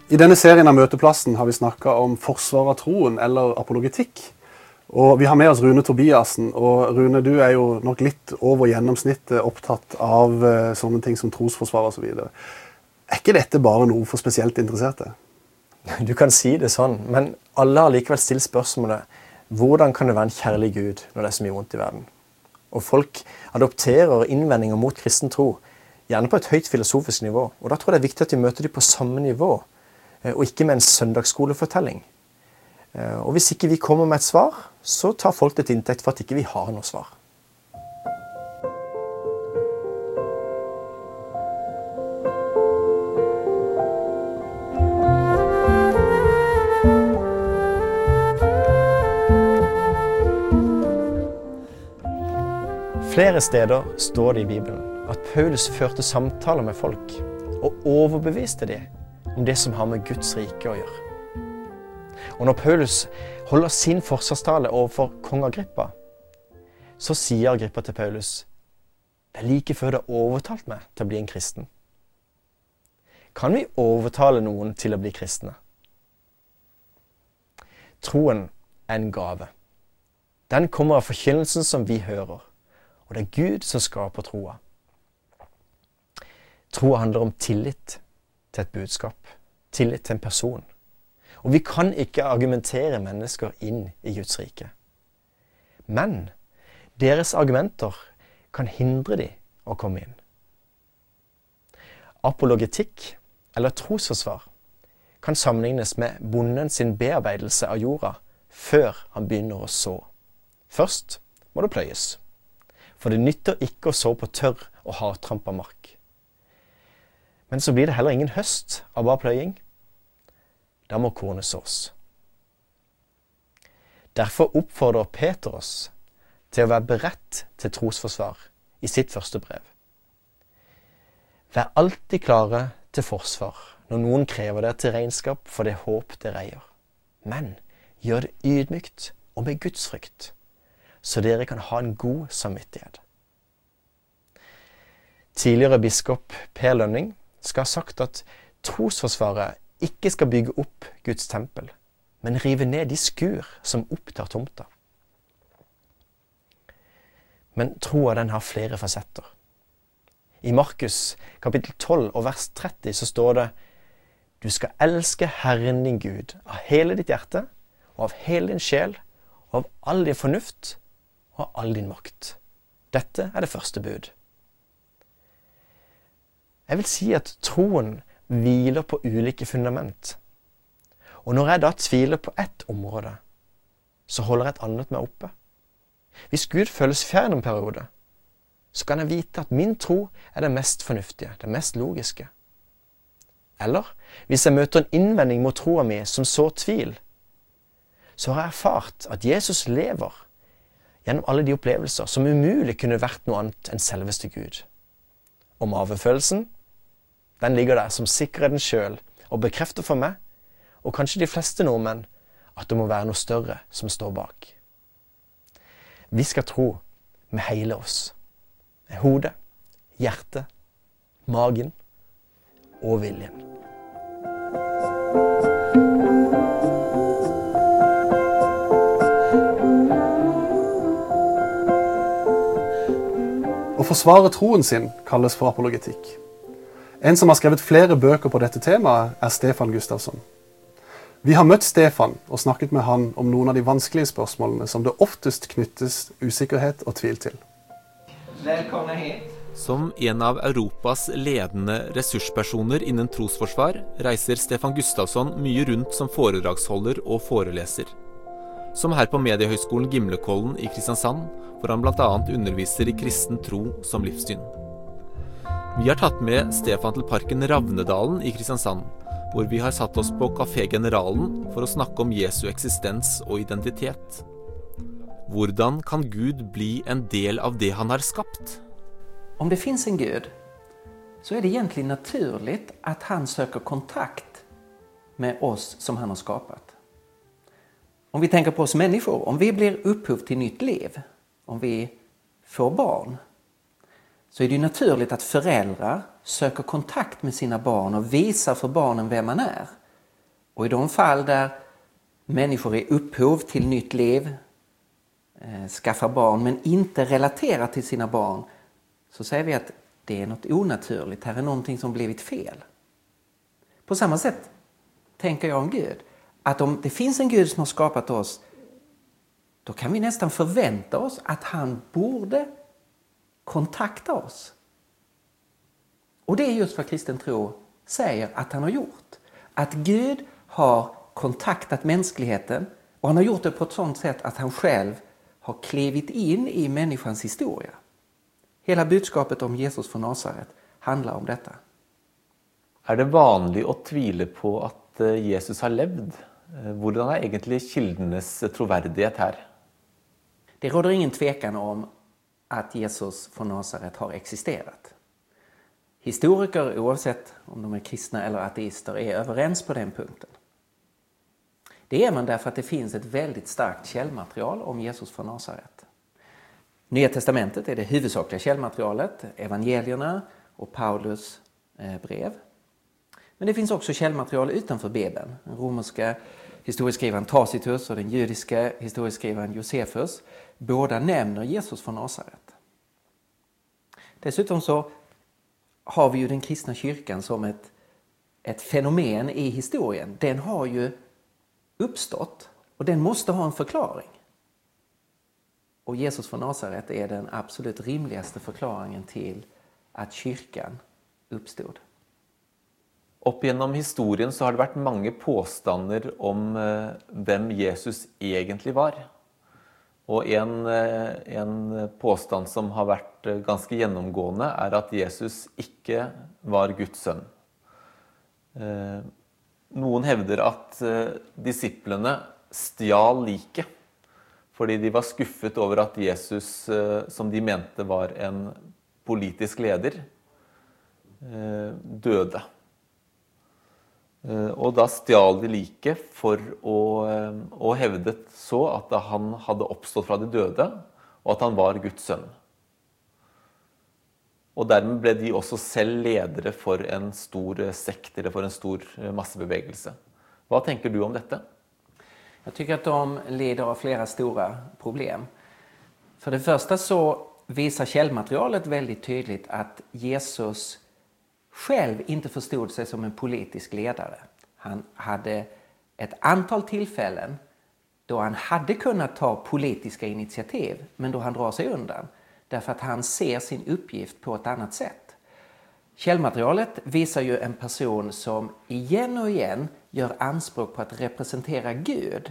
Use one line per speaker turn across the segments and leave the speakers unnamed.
I denne serien av Møteplassen har vi snakket om forsvar av troen, eller apologetikk. Og vi har med oss Rune Tobiasen, og Rune, du er jo nok litt over gjennomsnittet opptatt av sånne ting som trosforsvar og så videre. Er ikke dette bare noe for spesielt interesserte?
Du kan si det sånn, men alle har likevel stilt spørsmålet, hvordan kan det være en kjærlig Gud når det er så mye vondt i verden? Og folk adopterer innvendinger mot kristen tro, gjerne på et høyt filosofisk nivå. Og da tror jeg det er viktig at vi møter dem på samme nivå, og ikke med en søndagsskolefortelling. Og hvis ikke vi kommer med et svar, så tar folk det til inntekt for at ikke vi har noe svar. Flere steder står det i Bibelen at Paulus førte samtaler med folk og overbeviste dem om det som har med Guds rike å gjøre. Og når Paulus holder sin forsvarstale overfor kong Agrippa, så sier Agrippa til Paulus, det er like før du har overtalt meg til å bli en kristen. Kan vi overtale noen til å bli kristne? Troen er en gave. Den kommer av forkynnelsen som vi hører, og det er Gud som skaper troa. Troa handler om tillit til et budskap, tillit til en person. Og vi kan ikke argumentere mennesker inn i Guds rike. Men deres argumenter kan hindre de å komme inn. Apologetikk, eller trosforsvar, kan sammenlignes med bonden sin bearbeidelse av jorda før han begynner å så. Først må det pløyes, for det nytter ikke å så på tørr og hardtrampa mark. Men så blir det heller ingen høst av bare pløying. Da må kornet sås. Derfor oppfordrer Peter oss til å være beredt til trosforsvar i sitt første brev. Vær alltid klare til forsvar når noen krever dere til regnskap for det håp dere eier. Men gjør det ydmykt og med Guds frykt, så dere kan ha en god samvittighet. Tidligere biskop Per Lønning skal ha sagt at trosforsvaret ikke skal bygge opp Guds tempel, men rive ned de skur som opptar tomta. Men troa den har flere fasetter. I Markus kapittel 12 og vers 30 så står det, du skal elske Herren din Gud av hele ditt hjerte, og av hele din sjel, og av all din fornuft, og av all din makt. Dette er det første bud. Jeg vil si at troen hviler på ulike fundament. Og når jeg da tviler på ett område, så holder et annet meg oppe. Hvis Gud føles fjern en periode, så kan jeg vite at min tro er det mest fornuftige, det mest logiske. Eller, hvis jeg møter en innvending mot troa mi som så tvil, så har jeg erfart at Jesus lever gjennom alle de opplevelser som umulig kunne vært noe annet enn selveste Gud. Og mavefølelsen, den ligger der som sikkerheten selv og bekrefter for meg, og kanskje de fleste nordmenn, at det må være noe større som står bak. Vi skal tro med hele oss. Med hodet, hjertet, magen og viljen.
Å forsvare troen sin kalles for apologetikk. En som har skrevet flere bøker på dette temaet er Stefan Gustafsson. Vi har møtt Stefan og snakket med han om noen av de vanskelige spørsmålene som det oftest knyttes usikkerhet og tvil til.
Velkommen hit.
Som en av Europas ledende ressurspersoner innen trosforsvar reiser Stefan Gustafsson mye rundt som foredragsholder og foreleser. Som her på Mediehøgskolen Gimlekollen i Kristiansand, hvor han blant annet underviser i kristen tro som livssyn. Vi har tatt med Stefan til parken Ravnedalen i Kristiansand, hvor vi har satt oss på Café Generalen for å snakke om Jesu eksistens og identitet. Hvordan kan Gud bli en del av det han har skapt?
Om det finns en Gud, så är det egentligen naturligt att han söker kontakt med oss som han har skapat. Om vi tänker på oss människor, om vi blir upphov till nytt liv, om vi får barn, så är det naturligt att föräldrar söker kontakt med sina barn och visar för barnen vem man är. Och i de fall där människor är upphov till nytt liv, skaffar barn men inte relaterar till sina barn, så säger vi att det är något onaturligt. Här är någonting som blivit fel. På samma sätt tänker jag om Gud. Att om det finns en Gud som har skapat oss, då kan vi nästan förvänta oss att han borde kontakta oss. Och det är just vad kristen tro säger att han har gjort. Att Gud har kontaktat mänskligheten, och han har gjort det på ett sådant sätt att han själv har klivit in i människans historia. Hela budskapet om Jesus från Nasaret handlar om detta.
Är det vanligt att tvivla på att Jesus har levd? Hvordan är egentligen kildenes trovärdighet här?
Det råder ingen tvekan om att Jesus från Nasaret har existerat. Historiker, oavsett om de är kristna eller ateister, är överens på den punkten. Det är man därför att det finns ett väldigt starkt källmaterial om Jesus från Nasaret. Nya testamentet är det huvudsakliga källmaterialet, evangelierna och Paulus brev. Men det finns också källmaterial utanför Bibeln. Den romerska historieskrivaren Tacitus och den judiska historieskrivaren Josefus, båda nämner Jesus från Nasaret. Dessutom så har vi ju den kristna kyrkan som ett fenomen i historien. Den har ju uppstått och den måste ha en förklaring. Och Jesus från Nasaret är den absolut rimligaste förklaringen till att kyrkan uppstod.
Upp genom historien så har det varit många påståenden om vem Jesus egentligen var. Och en påstand som har varit ganska genomgående är att Jesus inte var Guds son. Någon hävdar att disciplerna stjal liket fordi de var skuffet över att Jesus, som de mente var en politisk leder, döde. Och då stjal de liket för att hävda så att han hade uppstått från de döda och att han var Guds son. Och därmed blev de också själv ledare för en stor sekt eller för en stor massbevegelse. Vad tänker du om detta?
Jag tycker att de lider av flera stora problem. För det första så visar källmaterialet väldigt tydligt att Jesus själv inte förstod sig som en politisk ledare. Han hade ett antal tillfällen då han hade kunnat ta politiska initiativ, men då han drar sig undan. Därför att han ser sin uppgift på ett annat sätt. Källmaterialet visar ju en person som igen och igen gör anspråk på att representera Gud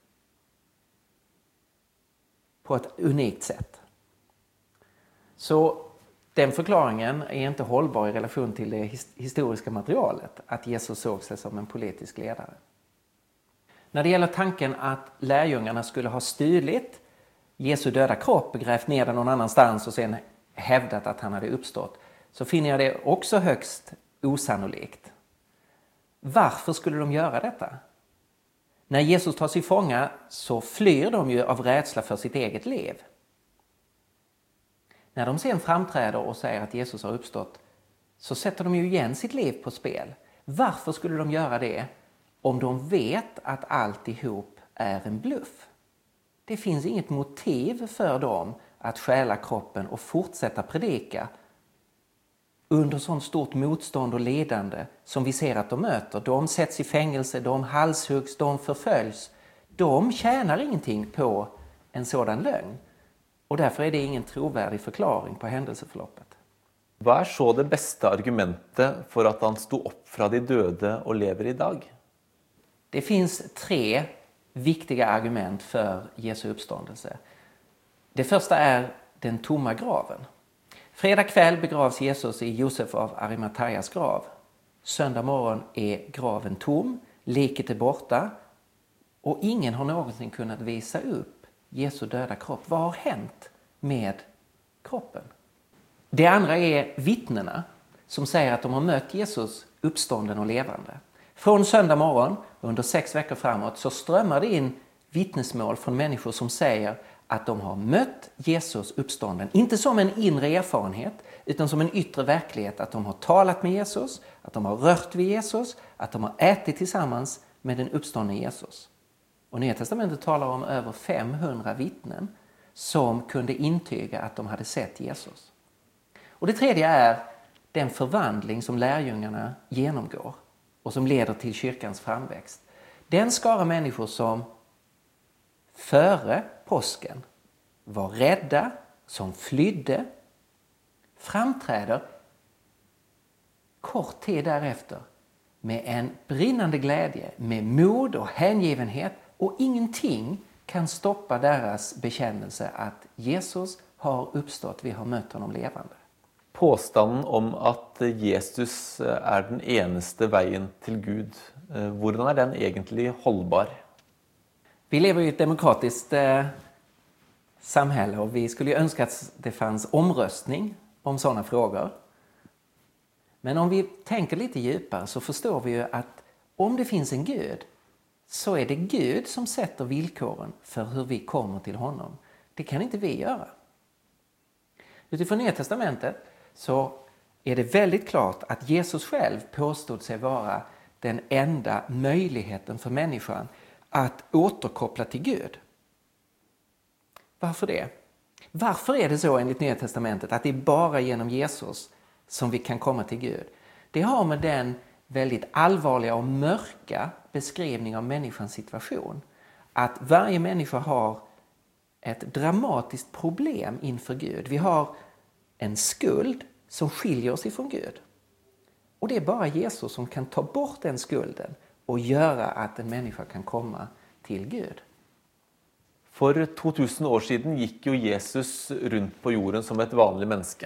på ett unikt sätt. Så den förklaringen är inte hållbar i relation till det historiska materialet, att Jesus såg sig som en politisk ledare. När det gäller tanken att lärjungarna skulle ha stulit Jesu döda kropp, grävt ner den någon annanstans och sen hävdat att han hade uppstått, så finner jag det också högst osannolikt. Varför skulle de göra detta? När Jesus tar sig fånga så flyr de ju av rädsla för sitt eget liv. När de sen framträder och säger att Jesus har uppstått så sätter de ju igen sitt liv på spel. Varför skulle de göra det om de vet att alltihop är en bluff? Det finns inget motiv för dem att stjäla kroppen och fortsätta predika under sånt stort motstånd och lidande som vi ser att de möter. De sätts i fängelse, de halshuggs, de förföljs. De tjänar ingenting på en sådan lögn. Och därför är det ingen trovärdig förklaring på händelseförloppet.
Vad är så det bästa argumentet för att han stod upp från de döda och lever idag?
Det finns 3 viktiga argument för Jesu uppståndelse. Det första är den tomma graven. Fredag kväll begravs Jesus i Josef av Arimataias grav. Söndag morgon är graven tom, liket är borta och ingen har någonsin kunnat visa upp Jesu döda kropp. Vad har hänt med kroppen? Det andra är vittnena som säger att de har mött Jesus uppstånden och levande. Från söndag morgon under 6 veckor framåt så strömmar det in vittnesmål från människor som säger att de har mött Jesus uppstånden. Inte som en inre erfarenhet utan som en yttre verklighet. Att de har talat med Jesus, att de har rört vid Jesus, att de har ätit tillsammans med den uppståndne Jesus. Och Nya testamentet talar om över 500 vittnen som kunde intyga att de hade sett Jesus. Och det tredje är den förvandling som lärjungarna genomgår och som leder till kyrkans framväxt. Den skara människor som före påsken var rädda, som flydde, framträder kort tid därefter med en brinnande glädje, med mod och hängivenhet, och ingenting kan stoppa deras bekännelse att Jesus har uppstått, vi har mött honom levande.
Påstanden om att Jesus är den eneste vägen till Gud, hvordan är den egentligen hållbar?
Vi lever i ett demokratiskt samhälle och vi skulle ju önska att det fanns omröstning om sådana frågor. Men om vi tänker lite djupare så förstår vi ju att om det finns en Gud så är det Gud som sätter villkoren för hur vi kommer till honom. Det kan inte vi göra. Utifrån Nya testamentet så är det väldigt klart att Jesus själv påstod sig vara den enda möjligheten för människan att återkoppla till Gud. Varför det? Varför är det så enligt Nya testamentet att det är bara genom Jesus som vi kan komma till Gud? Det har med den väldigt allvarliga och mörka beskrivning av människans situation. Att varje människa har ett dramatiskt problem inför Gud. Vi har en skuld som skiljer oss ifrån Gud. Och det är bara Jesus som kan ta bort den skulden och göra att en människa kan komma till Gud.
För 2000 år sedan gick ju Jesus runt på jorden som ett vanligt människa.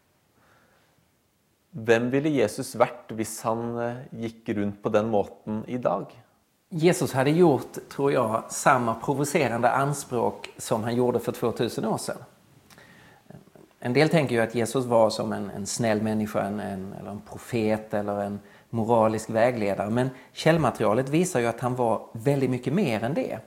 Vem ville Jesus varit hvis han gick runt på den måten idag?
Jesus hade gjort, tror jag, samma provocerande anspråk som han gjorde för 2000 år sedan. En del tänker ju att Jesus var som en snäll människa, eller en profet eller en moralisk vägledare. Men källmaterialet visar ju att han var väldigt mycket mer än det.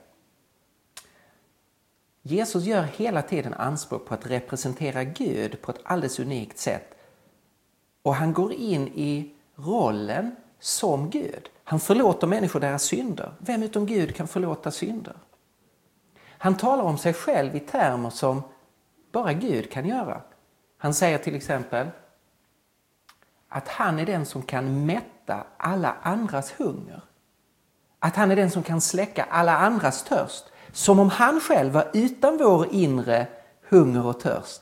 Jesus gör hela tiden anspråk på att representera Gud på ett alldeles unikt sätt. Och han går in i rollen som Gud. Han förlåter människor deras synder. Vem utom Gud kan förlåta synder? Han talar om sig själv i termer som bara Gud kan göra. Han säger till exempel att han är den som kan mätta alla andras hunger. Att han är den som kan släcka alla andras törst. Som om han själv var utan vår inre hunger och törst.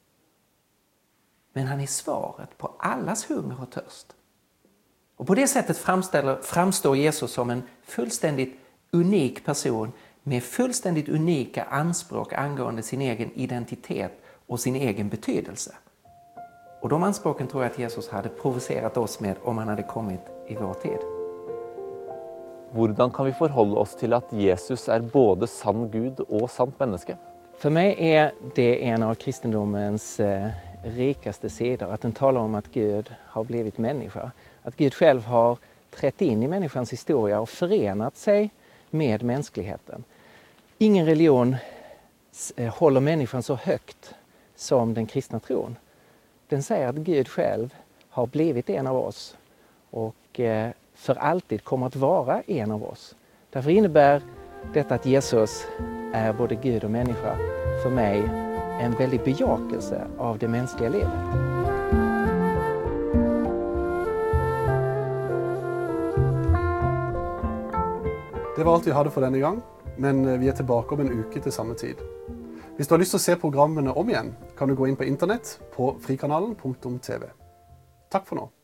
Men han är svaret på allas hunger och törst. Och på det sättet framstår Jesus som en fullständigt unik person med fullständigt unika anspråk angående sin egen identitet och sin egen betydelse. Och de anspråken tror jag att Jesus hade provocerat oss med om han hade kommit i vår tid.
Hvordan kan vi förhålla oss till att Jesus är både sann Gud och sant människa?
För mig är det en av kristendomens rikaste sidor, att den talar om att Gud har blivit människa. Att Gud själv har trätt in i människans historia och förenat sig med mänskligheten. Ingen religion håller människan så högt som den kristna tron. Den säger att Gud själv har blivit en av oss och för alltid kommer att vara en av oss. Därför innebär detta att Jesus är både Gud och människa för mig en väldig bejakelse av det mänskliga livet.
Det var allt vi hade för denna gång, men vi är tillbaka om en uke till samma tid. Hvis du har lyst til å se programmene om igjen, kan du gå in på internett på frikanalen.tv. Takk for nå.